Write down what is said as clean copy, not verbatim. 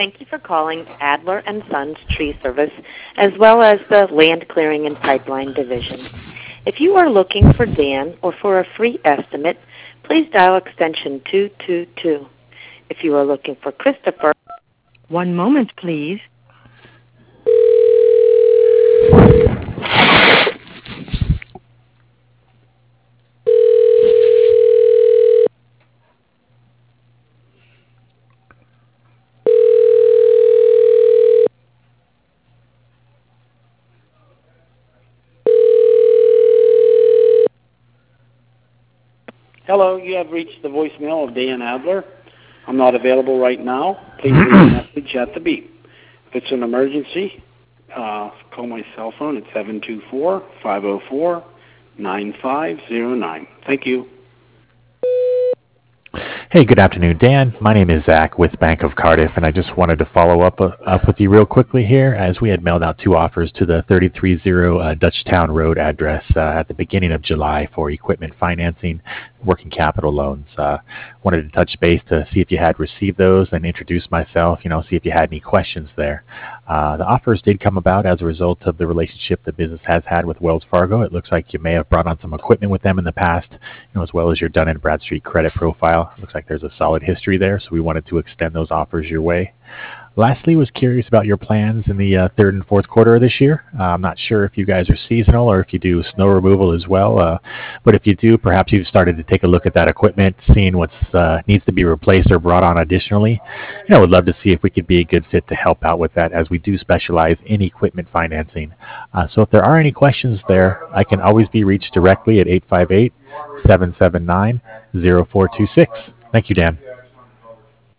Thank you for calling Adler and Sons Tree Service, as well as the Land Clearing and Pipeline Division. If you are looking for Dan or for a free estimate, please dial extension 222. If you are looking for Christopher, one moment, please. Hello, you have reached the voicemail of Dan Adler. I'm not available right now. Please leave a message at the beep. If it's an emergency, call my cell phone at 724-504-9509. Thank you. Hey, good afternoon, Dan. My name is Zach with Bank of Cardiff, and I just wanted to follow up with you real quickly here, as we had mailed out 2 offers to the 330 Dutchtown Road address at the beginning of July for equipment financing, working capital loans. Wanted to touch base to see if you had received those and introduce myself, see if you had any questions there. The offers did come about as a result of the relationship the business has had with Wells Fargo. It looks like you may have brought on some equipment with them in the past, as well as your Dun & Bradstreet credit profile. It looks like there's a solid history there, so we wanted to extend those offers your way. Lastly, was curious about your plans in the third and fourth quarter of this year. I'm not sure if you guys are seasonal or if you do snow removal as well, but if you do, perhaps you've started to take a look at that equipment, seeing what needs to be replaced or brought on additionally. Would love to see if we could be a good fit to help out with that, as we do specialize in equipment financing. So if there are any questions there, I can always be reached directly at 858-779-0426. Thank you, Dan.